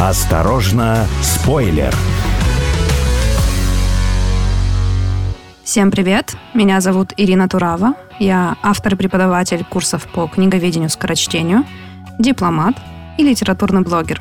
Осторожно, спойлер! Всем привет! Меня зовут Ирина Турава. Я автор и преподаватель курсов по книговедению, скорочтению, дипломат и литературный блогер.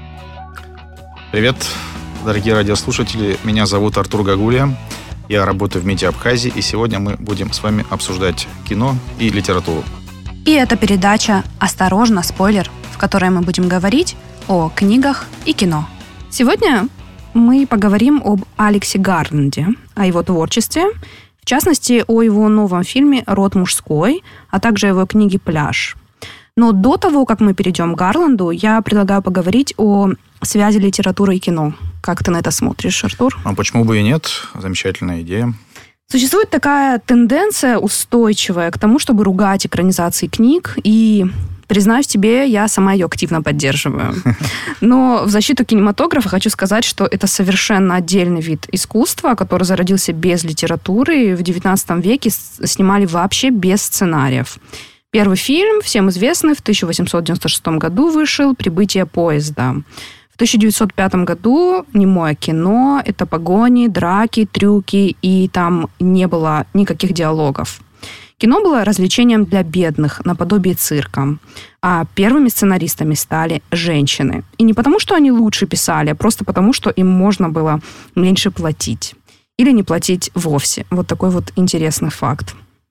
Привет, дорогие радиослушатели. Меня зовут Артур Гагулия. Я работаю в МИДе Абхазии, и сегодня мы будем с вами обсуждать кино и литературу. И это передача «Осторожно, спойлер», в которой мы будем говорить о книгах и кино. Сегодня мы поговорим об Алексе Гарланде, о его творчестве, в частности, о его новом фильме «Род мужской», а также о его книге «Пляж». Но до того, как мы перейдем к Гарланду, я предлагаю поговорить о связи литературы и кино. Как ты на это смотришь, Артур? А почему бы и нет? Замечательная идея. Существует такая тенденция устойчивая к тому, чтобы ругать экранизации книг, и, признаюсь тебе, я сама ее активно поддерживаю. Но в защиту кинематографа хочу сказать, что это совершенно отдельный вид искусства, который зародился без литературы. В XIX веке снимали вообще без сценариев. Первый фильм, всем известный, в 1896 году вышел «Прибытие поезда». В 1905 году немое кино, это погони, драки, трюки, и там не было никаких диалогов. Кино было развлечением для бедных, наподобие цирка. А первыми сценаристами стали женщины. И не потому, что они лучше писали, а просто потому, что им можно было меньше платить. Или не платить вовсе. Вот такой вот интересный факт.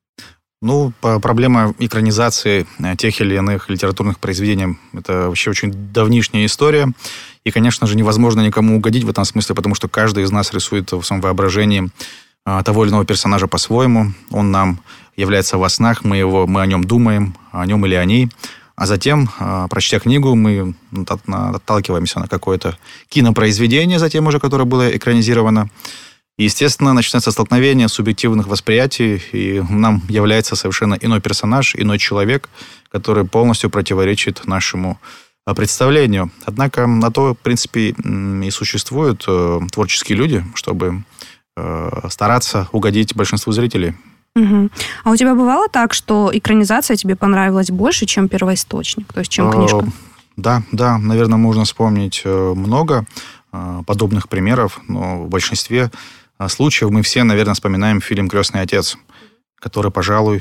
Проблема экранизации тех или иных литературных произведений – это вообще очень давнишняя история. И, конечно же, невозможно никому угодить в этом смысле, потому что каждый из нас рисует в своем воображении того или иного персонажа по-своему. Он нам является во снах, мы о нем думаем, о нем или о ней. А затем, прочтя книгу, мы отталкиваемся на какое-то кинопроизведение, затем уже которое было экранизировано. И, естественно, начинается столкновение субъективных восприятий, и нам является совершенно иной персонаж, иной человек, который полностью противоречит нашему представлению. Однако на то, в принципе, и существуют творческие люди, чтобы стараться угодить большинству зрителей. Угу. А у тебя бывало так, что экранизация тебе понравилась больше, чем первоисточник, то есть чем книжка? Да, наверное, можно вспомнить много подобных примеров, но в большинстве случаев мы все, наверное, вспоминаем фильм «Крестный отец», который, пожалуй,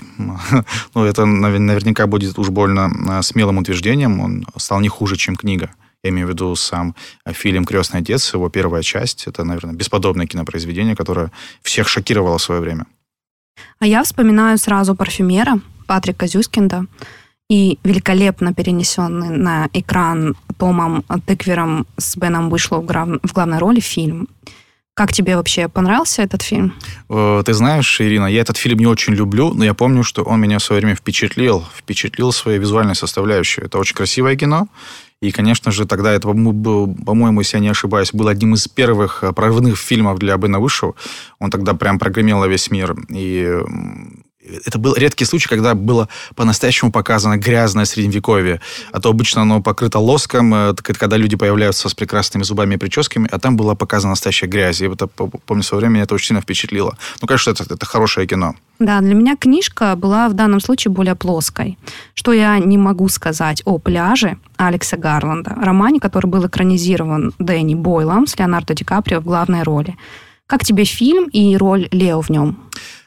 это наверняка будет уж больно смелым утверждением, он стал не хуже, чем книга. Я имею в виду сам фильм «Крестный отец», его первая часть. Это, наверное, бесподобное кинопроизведение, которое всех шокировало в свое время. А я вспоминаю сразу «Парфюмера» Патрика Зюскинда и великолепно перенесенный на экран Томом Тыквером с Беном Уишлоу в главной роли фильм. Как тебе вообще понравился этот фильм? Ты знаешь, Ирина, я этот фильм не очень люблю, но я помню, что он меня в свое время впечатлил своей визуальной составляющей. Это очень красивое кино. И, конечно же, тогда это был, по-моему, если я не ошибаюсь, был одним из первых прорывных фильмов для Бена Уишлоу. Он тогда прям прогремел на весь мир. И это был редкий случай, когда было по-настоящему показано грязное средневековье. А то обычно оно покрыто лоском, когда люди появляются с прекрасными зубами и прическами, а там была показана настоящая грязь. И это, помню, в свое время меня это очень сильно впечатлило. Конечно, это хорошее кино. Да, для меня книжка была в данном случае более плоской. Что я не могу сказать о «Пляже» Алекса Гарланда, романе, который был экранизирован Дэнни Бойлом с Леонардо Ди Каприо в главной роли. Как тебе фильм и роль Лео в нем?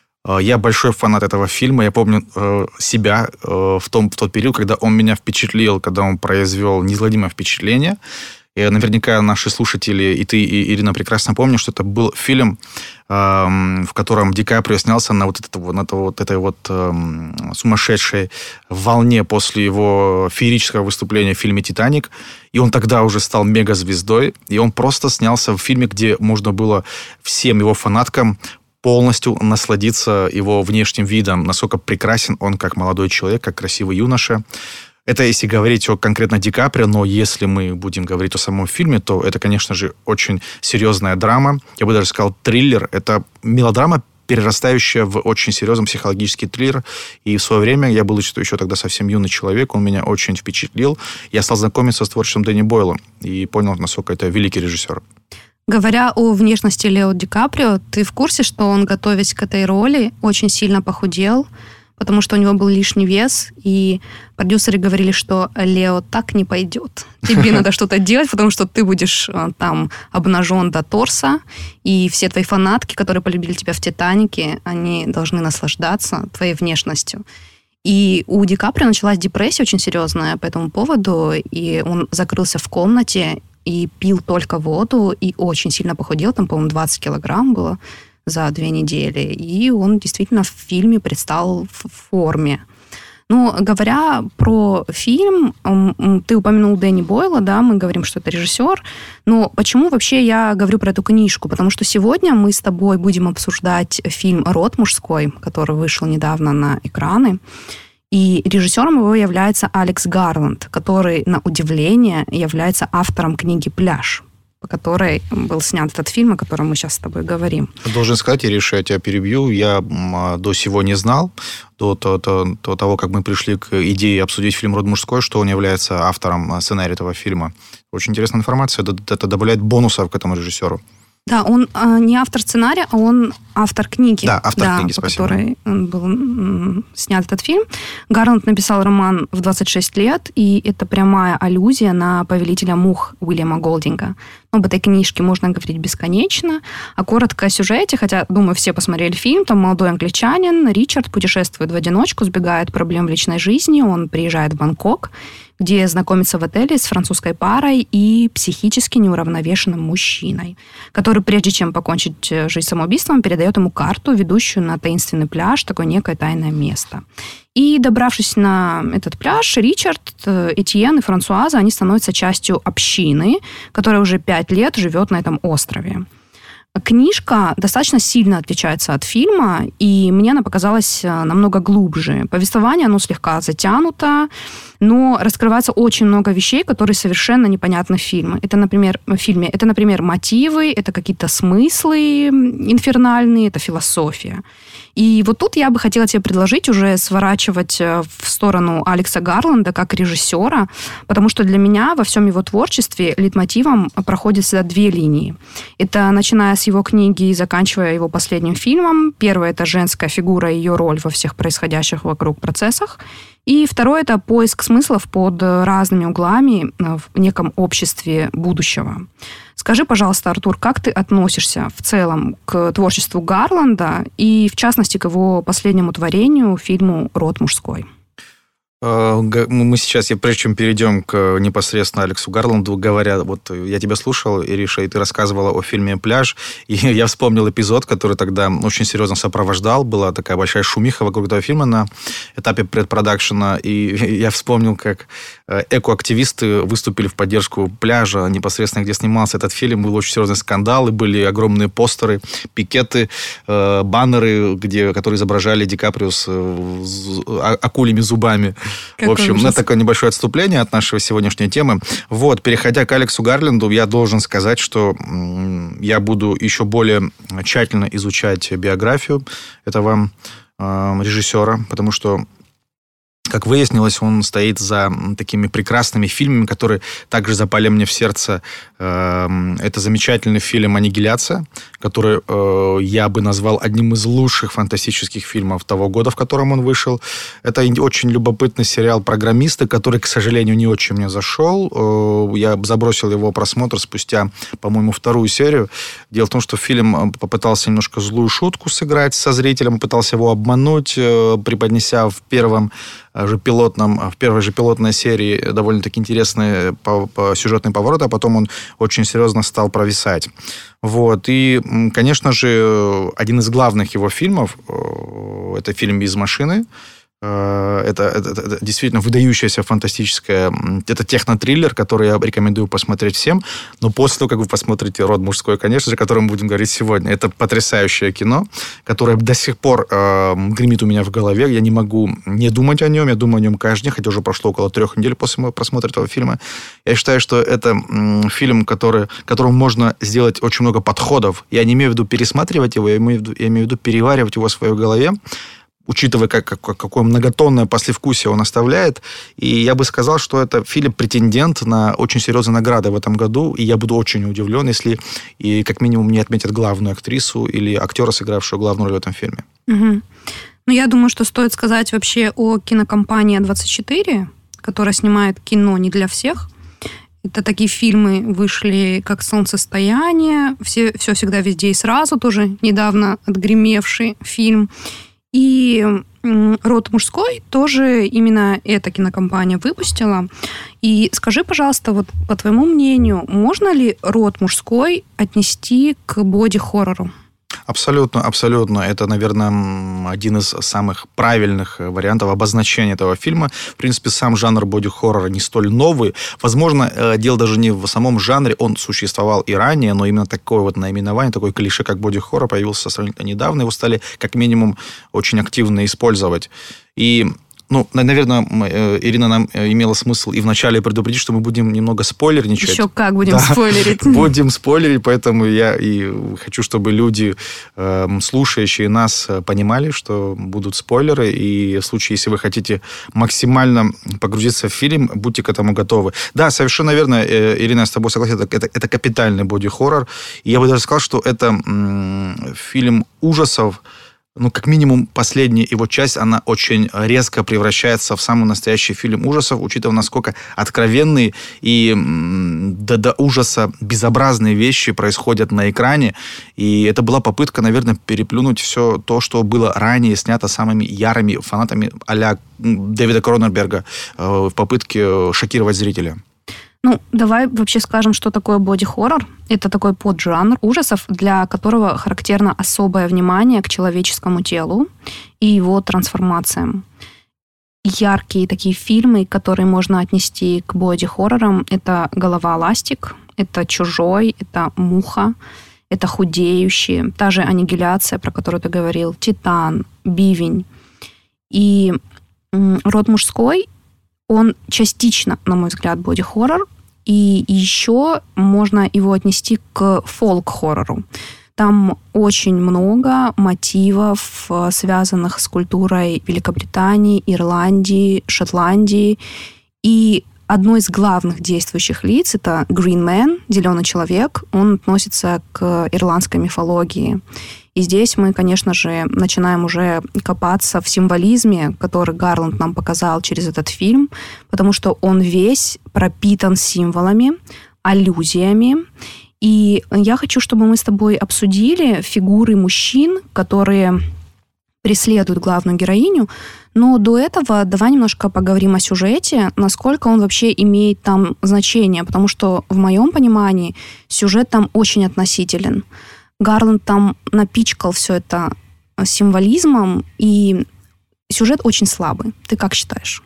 Я большой фанат этого фильма. Я помню себя в тот период, когда он меня впечатлил, когда он произвел неизгладимое впечатление. И наверняка наши слушатели, и ты, и Ирина, прекрасно помнят, что это был фильм, в котором Ди Каприо снялся на этой сумасшедшей волне после его феерического выступления в фильме «Титаник». И он тогда уже стал мегазвездой. И он просто снялся в фильме, где можно было всем его фанаткам полностью насладиться его внешним видом, насколько прекрасен он как молодой человек, как красивый юноша. Это если говорить о конкретно Ди Каприо, но если мы будем говорить о самом фильме, то это, конечно же, очень серьезная драма. Я бы даже сказал триллер. Это мелодрама, перерастающая в очень серьезный психологический триллер. И в свое время, я был еще тогда совсем юный человек, он меня очень впечатлил. Я стал знакомиться с творчеством Дэнни Бойла и понял, насколько это великий режиссер. Говоря о внешности Лео Ди Каприо, ты в курсе, что он, готовясь к этой роли, очень сильно похудел? потому что у него был лишний вес, и продюсеры говорили, что Лео так не пойдет. Тебе надо что-то делать, потому что ты будешь там обнажен до торса, и все твои фанатки, которые полюбили тебя в «Титанике», они должны наслаждаться твоей внешностью. И у Ди Каприо началась депрессия очень серьезная по этому поводу, и он закрылся в комнате и пил только воду, и очень сильно похудел, там, по-моему, 20 килограмм было за 2 недели, и он действительно в фильме предстал в форме. Но говоря про фильм, ты упомянул Дэнни Бойла, да, мы говорим, что это режиссер, но почему вообще я говорю про эту книжку? Потому что сегодня мы с тобой будем обсуждать фильм «Род мужской», который вышел недавно на экраны, и режиссером его является Алекс Гарланд, который, на удивление, является автором книги «Пляж», по которой был снят этот фильм, о котором мы сейчас с тобой говорим. Должен сказать, Ириша, я тебя перебью, я до сего не знал, до того, как мы пришли к идее обсудить фильм «Род мужской», что он является автором сценария этого фильма. Очень интересная информация, это добавляет бонусов к этому режиссеру. Да, он не автор сценария, а он автор книги. Да, автор книги, по спасибо. Которой был снят этот фильм. Гарланд написал роман в 26 лет, и это прямая аллюзия на «Повелителя мух» Уильяма Голдинга. Об этой книжке можно говорить бесконечно. А коротко о сюжете, хотя, думаю, все посмотрели фильм, там молодой англичанин Ричард путешествует в одиночку, сбегает от проблем в личной жизни, он приезжает в Бангкок, где знакомится в отеле с французской парой и психически неуравновешенным мужчиной, который, прежде чем покончить жизнь самоубийством, передает ему карту, ведущую на таинственный пляж, такое некое тайное место. И, добравшись на этот пляж, Ричард, Этьен и Франсуаза, они становятся частью общины, которая уже 5 лет живет на этом острове. Книжка достаточно сильно отличается от фильма, и мне она показалась намного глубже. Повествование, оно слегка затянуто, но раскрывается очень много вещей, которые совершенно непонятны в фильме. Это, например, мотивы, это какие-то смыслы инфернальные, это философия. И вот тут я бы хотела тебе предложить уже сворачивать в сторону Алекса Гарланда как режиссера, потому что для меня во всем его творчестве лейтмотивом проходят всегда 2 линии. Это начиная с его книги и заканчивая его последним фильмом. Первое – это женская фигура и ее роль во всех происходящих вокруг процессах. И второе – это поиск смыслов под разными углами в неком обществе будущего. Скажи, пожалуйста, Артур, как ты относишься в целом к творчеству Гарланда и, в частности, к его последнему творению, фильму «Род мужской»? Мы сейчас, прежде чем перейдем к непосредственно Алексу Гарланду, говоря, вот я тебя слушал, Ириша, и ты рассказывала о фильме «Пляж», и я вспомнил эпизод, который тогда очень серьезно сопровождал, была такая большая шумиха вокруг этого фильма на этапе предпродакшена, и я вспомнил, как экоактивисты выступили в поддержку «Пляжа», непосредственно где снимался этот фильм, был очень серьезный скандал, и были огромные постеры, пикеты, баннеры, которые изображали Ди Каприо с акульими зубами. В общем, это такое небольшое отступление от нашей сегодняшней темы. Вот, переходя к Алексу Гарленду, я должен сказать, что я буду еще более тщательно изучать биографию этого режиссера, потому что, как выяснилось, он стоит за такими прекрасными фильмами, которые также запали мне в сердце. Это замечательный фильм «Аннигиляция», который я бы назвал одним из лучших фантастических фильмов того года, в котором он вышел. Это очень любопытный сериал «Программисты», который, к сожалению, не очень мне зашел. Я забросил его просмотр спустя, по-моему, 2-ю серию. Дело в том, что фильм попытался немножко злую шутку сыграть со зрителем, пытался его обмануть, преподнеся в первой же пилотной серии довольно-таки интересные сюжетные повороты, а потом он очень серьезно стал провисать. Вот. И, конечно же, один из главных его фильмов – это фильм «Из машины». Это действительно выдающаяся фантастическая... Это технотриллер, который я рекомендую посмотреть всем. Но после того, как вы посмотрите «Род мужской», конечно же, о котором мы будем говорить сегодня, это потрясающее кино, которое до сих пор гремит у меня в голове. Я не могу не думать о нем. Я думаю о нем каждый день, хотя уже прошло около 3 недель после моего просмотра этого фильма. Я считаю, что это фильм, которому можно сделать очень много подходов. Я не имею в виду пересматривать его, я имею в виду переваривать его в своей голове, учитывая, какое многотонное послевкусие он оставляет. И я бы сказал, что это фильм-претендент на очень серьезные награды в этом году. И я буду очень удивлен, если как минимум не отметят главную актрису или актера, сыгравшего главную роль в этом фильме. Угу. Ну, я думаю, что стоит сказать вообще о кинокомпании «24», которая снимает кино не для всех. Это такие фильмы вышли, как «Солнцестояние», «Все всегда, везде и сразу», тоже недавно отгремевший фильм. И «Род мужской» тоже именно эта кинокомпания выпустила. И скажи, пожалуйста, вот по твоему мнению, можно ли «Род мужской» отнести к боди-хоррору? Абсолютно, абсолютно. Это, наверное, один из самых правильных вариантов обозначения этого фильма. В принципе, сам жанр боди-хоррора не столь новый. Возможно, дело даже не в самом жанре, он существовал и ранее, но именно такое вот наименование, такое клише, как боди-хоррор, появился сравнительно недавно. Его стали, как минимум, очень активно использовать. И наверное, Ирина, нам имела смысл и вначале предупредить, что мы будем немного спойлерничать. Еще как будем спойлерить. Будем спойлерить, поэтому я и хочу, чтобы люди, слушающие нас, понимали, что будут спойлеры, и в случае, если вы хотите максимально погрузиться в фильм, будьте к этому готовы. Да, совершенно верно, Ирина, я с тобой согласен, это капитальный боди-хоррор, и я бы даже сказал, что это фильм ужасов. Как минимум, последняя его часть, она очень резко превращается в самый настоящий фильм ужасов, учитывая, насколько откровенные и до ужаса безобразные вещи происходят на экране. И это была попытка, наверное, переплюнуть все то, что было ранее снято самыми ярыми фанатами а-ля Дэвида Кроненберга в попытке шокировать зрителя. Давай вообще скажем, что такое боди-хоррор. Это такой поджанр ужасов, для которого характерно особое внимание к человеческому телу и его трансформациям. Яркие такие фильмы, которые можно отнести к боди-хоррорам, это «Голова ластик», это «Чужой», это «Муха», это «Худеющие», та же «Аннигиляция», про которую ты говорил, «Титан», «Бивень». И «Род мужской», он частично, на мой взгляд, боди-хоррор, и еще можно его отнести к фолк-хоррору. Там очень много мотивов, связанных с культурой Великобритании, Ирландии, Шотландии. И одно из главных действующих лиц – это Green Man, зеленый человек. Он относится к ирландской мифологии. И здесь мы, конечно же, начинаем уже копаться в символизме, который Гарланд нам показал через этот фильм, потому что он весь пропитан символами, аллюзиями. И я хочу, чтобы мы с тобой обсудили фигуры мужчин, которые преследуют главную героиню. Но до этого давай немножко поговорим о сюжете, насколько он вообще имеет там значение, потому что в моем понимании сюжет там очень относителен. Гарланд там напичкал все это символизмом, и сюжет очень слабый. Ты как считаешь?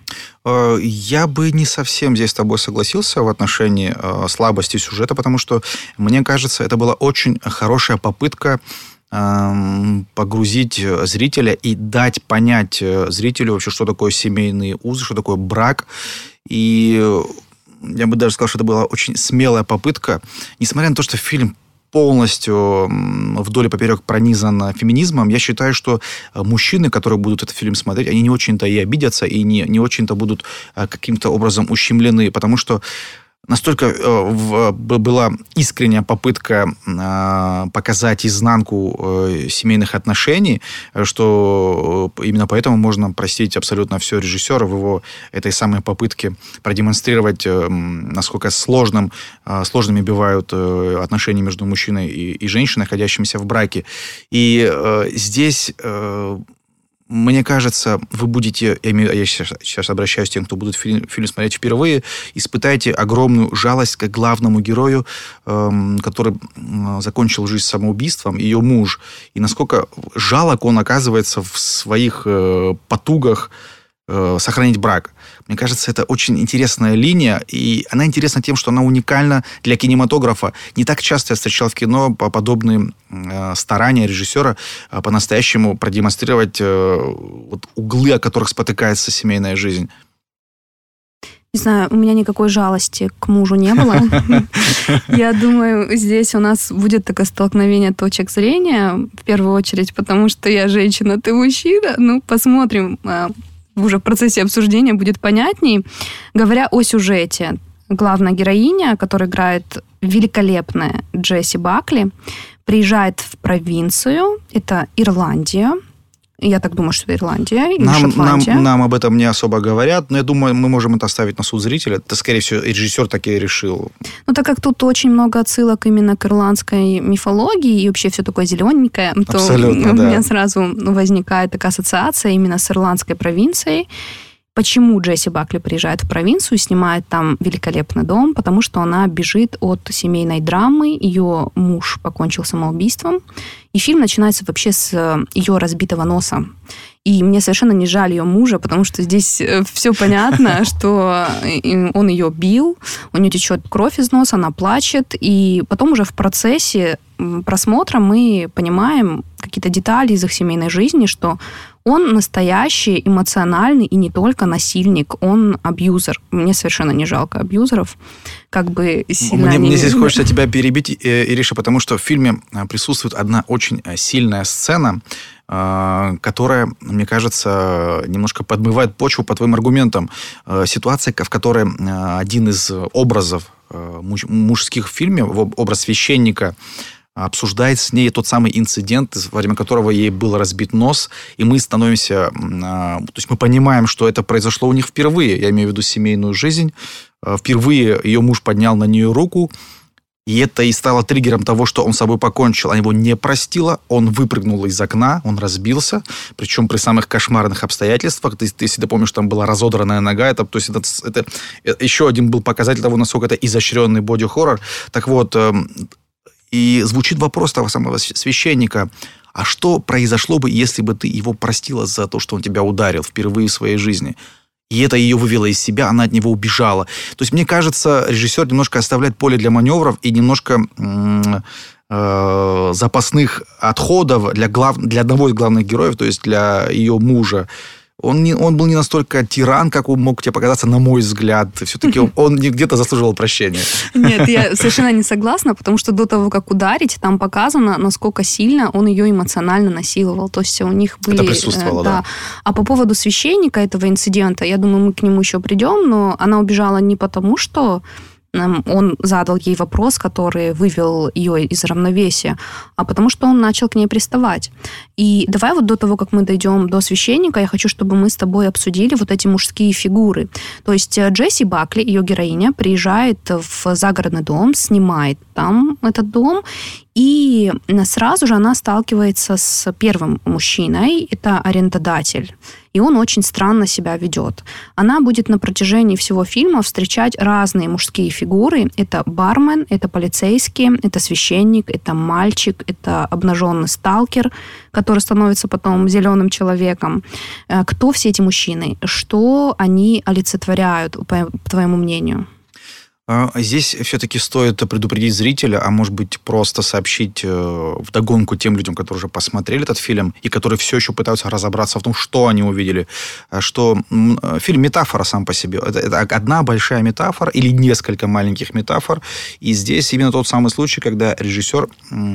Я бы не совсем здесь с тобой согласился в отношении слабости сюжета, потому что, мне кажется, это была очень хорошая попытка погрузить зрителя и дать понять зрителю вообще, что такое семейные узы, что такое брак. И я бы даже сказал, что это была очень смелая попытка, несмотря на то, что фильм полностью вдоль и поперек пронизан феминизмом, я считаю, что мужчины, которые будут этот фильм смотреть, они не очень-то и обидятся, и не очень-то будут каким-то образом ущемлены, потому что настолько была искренняя попытка показать изнанку семейных отношений, что именно поэтому можно простить абсолютно все режиссера в его этой самой попытке продемонстрировать, насколько сложными бывают отношения между мужчиной и женщиной, находящимися в браке. И здесь... Мне кажется, вы будете, я сейчас обращаюсь к тем, кто будет фильм смотреть впервые, испытаете огромную жалость к главному герою, который закончил жизнь самоубийством, ее муж. И насколько жалок он оказывается в своих потугах сохранить брак. Мне кажется, это очень интересная линия, и она интересна тем, что она уникальна для кинематографа. Не так часто я встречал в кино подобные старания режиссера по-настоящему продемонстрировать углы, о которых спотыкается семейная жизнь. Не знаю, у меня никакой жалости к мужу не было. Я думаю, здесь у нас будет такое столкновение точек зрения, в первую очередь, потому что я женщина, ты мужчина. Посмотрим. Уже в процессе обсуждения будет понятней. Говоря о сюжете, главная героиня, которая играет великолепная Джесси Бакли, приезжает в провинцию, это Ирландия, Я так думаю, что это Ирландия или Шотландия. Нам об этом не особо говорят, но я думаю, мы можем это оставить на суд зрителя. Это, скорее всего, режиссер так и решил. Ну, так как тут очень много отсылок именно к ирландской мифологии и вообще все такое зелененькое, то у меня сразу возникает такая ассоциация именно с ирландской провинцией. Почему Джесси Бакли приезжает в провинцию и снимает там великолепный дом? Потому что она бежит от семейной драмы, ее муж покончил самоубийством, и фильм начинается вообще с ее разбитого носа. И мне совершенно не жаль ее мужа, потому что здесь все понятно, что он ее бил, у нее течет кровь из носа, она плачет, и потом уже в процессе просмотра мы понимаем какие-то детали из их семейной жизни, что он настоящий, эмоциональный и не только насильник, он абьюзер. Мне совершенно не жалко абьюзеров. Как бы сильно мне здесь хочется тебя перебить, Ириша, потому что в фильме присутствует одна очень сильная сцена, которая, мне кажется, немножко подмывает почву по твоим аргументам. Ситуация, в которой один из образов мужских в фильме, образ священника, обсуждает с ней тот самый инцидент, во время которого ей был разбит нос, и мы становимся... То есть мы понимаем, что это произошло у них впервые, я имею в виду семейную жизнь. Впервые ее муж поднял на нее руку, и это и стало триггером того, что он с собой покончил. Она его не простила, он выпрыгнул из окна, он разбился, причем при самых кошмарных обстоятельствах. Ты если ты помнишь, там была разодранная нога. То есть это еще один был показатель того, насколько это изощренный боди-хоррор. Так вот... И звучит вопрос того самого священника, а что произошло бы, если бы ты его простила за то, что он тебя ударил впервые в своей жизни? И это ее вывело из себя, она от него убежала. То есть, мне кажется, режиссер немножко оставляет поле для маневров и немножко запасных отходов для одного из главных героев, то есть для ее мужа. Он был не настолько тиран, как он мог тебе показаться, на мой взгляд. Все-таки он где-то заслуживал прощения. Нет, я совершенно не согласна, потому что до того, как ударить, там показано, насколько сильно он ее эмоционально насиловал. То есть у них были... Это присутствовало, да. А по поводу священника этого инцидента, я думаю, мы к нему еще придем, но она убежала не потому, что он задал ей вопрос, который вывел ее из равновесия, а потому что он начал к ней приставать. И давай вот до того, как мы дойдем до священника, я хочу, чтобы мы с тобой обсудили вот эти мужские фигуры. То есть Джесси Бакли, ее героиня, приезжает в загородный дом, снимает там этот дом, и сразу же она сталкивается с первым мужчиной, это арендодатель. И он очень странно себя ведет. Она будет на протяжении всего фильма встречать разные мужские фигуры. Это бармен, это полицейский, это священник, это мальчик, это обнаженный сталкер, который становится потом зеленым человеком. Кто все эти мужчины? Что они олицетворяют, по твоему мнению? Здесь все-таки стоит предупредить зрителя, а может быть просто сообщить вдогонку тем людям, которые уже посмотрели этот фильм и которые все еще пытаются разобраться в том, что они увидели, что фильм метафора сам по себе. Это одна большая метафора или несколько маленьких метафор. И здесь именно тот самый случай, когда режиссер...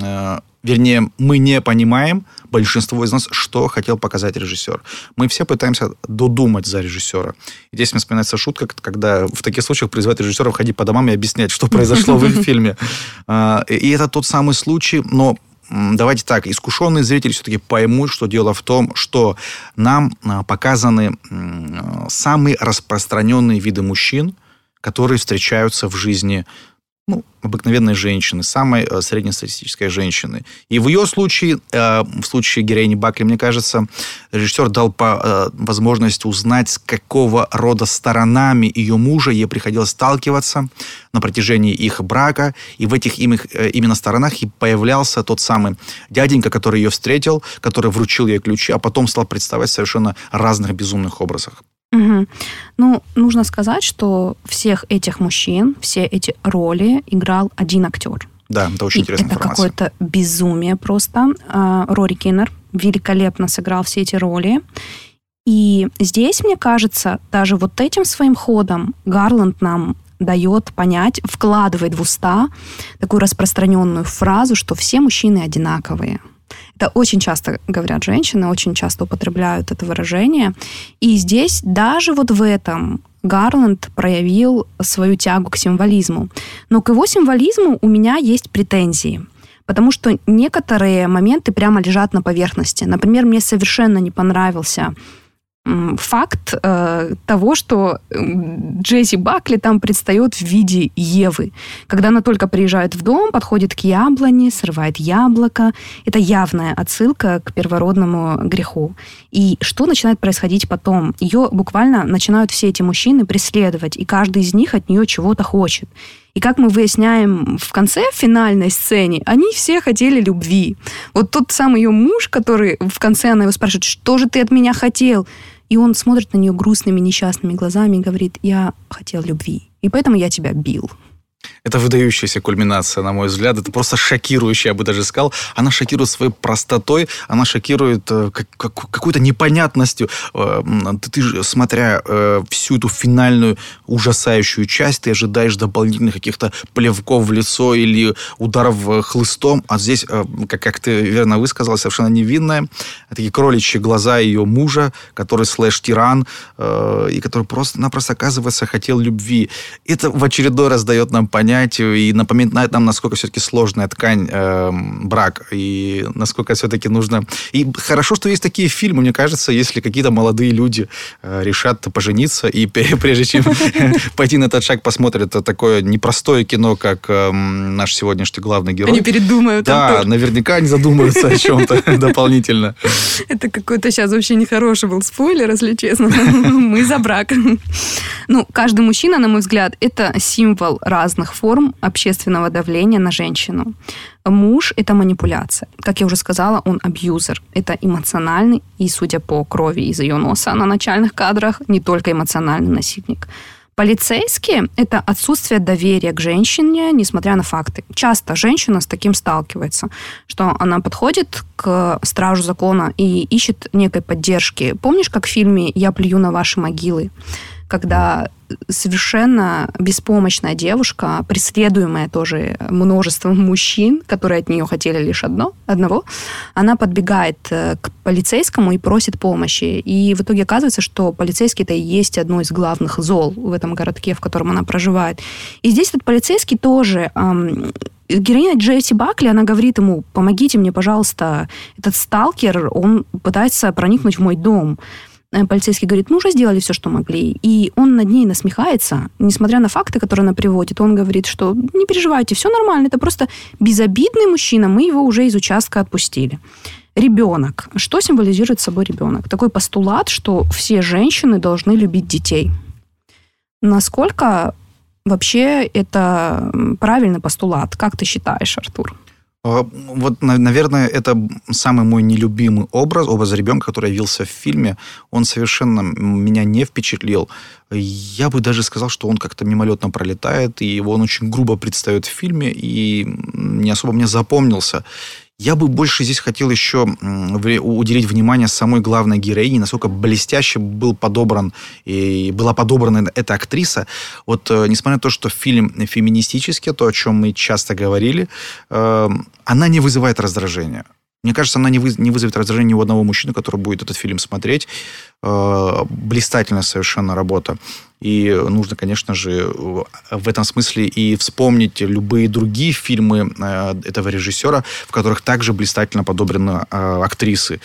Вернее, мы не понимаем, большинство из нас, что хотел показать режиссер. Мы все пытаемся додумать за режиссера. И здесь мне вспоминается шутка, когда в таких случаях призывают режиссера ходить по домам и объяснять, что произошло в их фильме. И это тот самый случай, но давайте так, искушенные зрители все-таки поймут, что дело в том, что нам показаны самые распространенные виды мужчин, которые встречаются в жизни обыкновенной женщины, самой среднестатистической женщины. И в ее случае, в случае героини Бакли, мне кажется, режиссер дал возможность узнать, с какого рода сторонами ее мужа ей приходилось сталкиваться на протяжении их брака. И в этих именно сторонах и появлялся тот самый дяденька, который ее встретил, который вручил ей ключи, а потом стал представать в совершенно разных безумных образах. Угу. Нужно сказать, что всех этих мужчин, все эти роли играл один актер. Да, это очень интересная информация. Это какое-то безумие просто. Рори Киннер великолепно сыграл все эти роли. И здесь, мне кажется, даже вот этим своим ходом Гарланд нам дает понять, вкладывает в уста такую распространенную фразу, что все мужчины одинаковые. Это очень часто говорят женщины, очень часто употребляют это выражение. И здесь даже вот в этом Гарланд проявил свою тягу к символизму. Но к его символизму у меня есть претензии. Потому что некоторые моменты прямо лежат на поверхности. Например, мне совершенно не понравился факт того, что Джесси Бакли там предстает в виде Евы. Когда она только приезжает в дом, подходит к яблоне, срывает яблоко. Это явная отсылка к первородному греху. И что начинает происходить потом? Ее буквально начинают все эти мужчины преследовать, и каждый из них от нее чего-то хочет. И как мы выясняем в конце, в финальной сцене, они все хотели любви. Вот тот самый ее муж, который в конце она его спрашивает, что же ты от меня хотел? И он смотрит на нее грустными, несчастными глазами и говорит, я хотел любви, и поэтому я тебя бил. Это выдающаяся кульминация, на мой взгляд. Это просто шокирующая, я бы даже сказал. Она шокирует своей простотой, она шокирует какой-то непонятностью. Ты же, смотря всю эту финальную ужасающую часть, ты ожидаешь дополнительных каких-то плевков в лицо или ударов хлыстом. А здесь, как ты верно высказала, совершенно невинная. Такие кроличьи глаза ее мужа, который слэш-тиран, и который просто-напросто, оказывается, хотел любви. Это в очередной раз дает нам понять и напоминает нам, насколько все-таки сложная ткань брак, и насколько все-таки нужно... И хорошо, что есть такие фильмы, мне кажется, если какие-то молодые люди решат пожениться, и прежде чем пойти на этот шаг, посмотрят такое непростое кино, как наш сегодняшний главный герой. Они передумают. Да, наверняка они задумаются о чем-то дополнительно. Это какой-то сейчас вообще нехороший был спойлер, если честно. Мы за брак. Каждый мужчина, на мой взгляд, это символ разных форм общественного давления на женщину. Муж – это манипуляция. Как я уже сказала, он абьюзер. Это эмоциональный и, судя по крови из ее носа на начальных кадрах, не только эмоциональный насильник. Полицейский – это отсутствие доверия к женщине, несмотря на факты. Часто женщина с таким сталкивается, что она подходит к стражу закона и ищет некой поддержки. Помнишь, как в фильме «Я плюю на ваши могилы», когда совершенно беспомощная девушка, преследуемая тоже множеством мужчин, которые от нее хотели лишь одного, она подбегает к полицейскому и просит помощи. И в итоге оказывается, что полицейский-то и есть одно из главных зол в этом городке, в котором она проживает. И здесь этот полицейский тоже... Героиня Джесси Бакли, она говорит ему, помогите мне, пожалуйста, этот сталкер, он пытается проникнуть в мой дом. Полицейский говорит, мы уже сделали все, что могли. И он над ней насмехается, несмотря на факты, которые она приводит. Он говорит, что не переживайте, все нормально, это просто безобидный мужчина, мы его уже из участка отпустили. Ребенок. Что символизирует собой ребенок? Такой постулат, что все женщины должны любить детей. Насколько вообще это правильный постулат? Как ты считаешь, Артур? Вот, наверное, это самый мой нелюбимый образ ребенка, который явился в фильме. Он совершенно меня не впечатлил. Я бы даже сказал, что он как-то мимолетно пролетает, и его он очень грубо предстает в фильме, и не особо мне запомнился. Я бы больше здесь хотел еще уделить внимание самой главной героине, насколько блестяще был подобран и была подобрана эта актриса. Вот, несмотря на то, что фильм феминистический, то, о чем мы часто говорили, она не вызывает раздражения. Мне кажется, она не вызовет раздражения ни у одного мужчины, который будет этот фильм смотреть. Блистательная совершенно работа. И нужно, конечно же, в этом смысле и вспомнить любые другие фильмы этого режиссера, в которых также блистательно подобраны актрисы.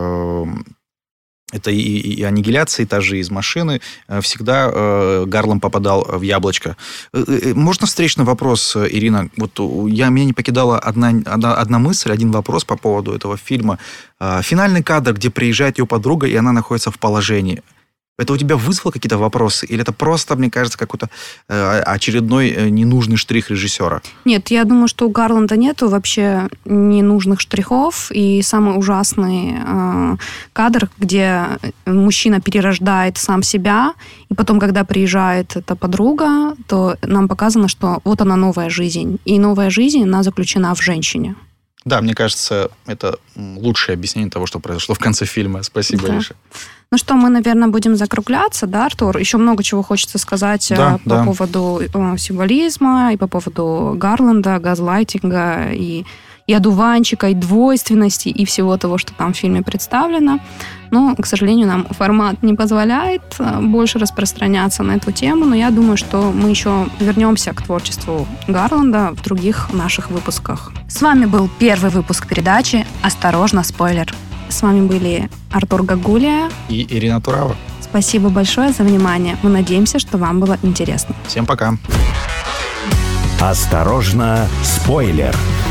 Это и «Аннигиляция», и та же «Из машины». Всегда Гарланд попадал в яблочко. Можно встречный вопрос, Ирина? Вот меня не покидала одна мысль, один вопрос по поводу этого фильма. Финальный кадр, где приезжает ее подруга, и она находится в положении. Это у тебя вызвало какие-то вопросы? Или это просто, мне кажется, какой-то очередной ненужный штрих режиссера? Нет, я думаю, что у Гарланда нету вообще ненужных штрихов. И самый ужасный кадр, где мужчина перерождает сам себя, и потом, когда приезжает эта подруга, то нам показано, что вот она новая жизнь. И новая жизнь, она заключена в женщине. Да, мне кажется, это лучшее объяснение того, что произошло в конце фильма. Спасибо, Риша. Ну что, мы, наверное, будем закругляться, да, Артур? Еще много чего хочется сказать по поводу символизма и по поводу Гарланда, газлайтинга и и одуванчика, и двойственности, и всего того, что там в фильме представлено. Но, к сожалению, нам формат не позволяет больше распространяться на эту тему, но я думаю, что мы еще вернемся к творчеству Гарланда в других наших выпусках. С вами был первый выпуск передачи «Осторожно, спойлер». С вами были Артур Гагулия и Ирина Турава. Спасибо большое за внимание. Мы надеемся, что вам было интересно. Всем пока. «Осторожно, спойлер».